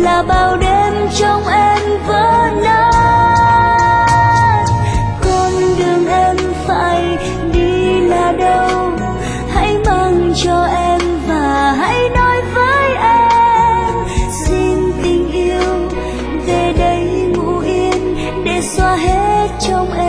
là bao đêm trong em vỡ nát. Con đường em phải đi là đâu, hãy mang cho em và hãy nói với em. Xin tình yêu về đây ngủ yên để xóa hết trong em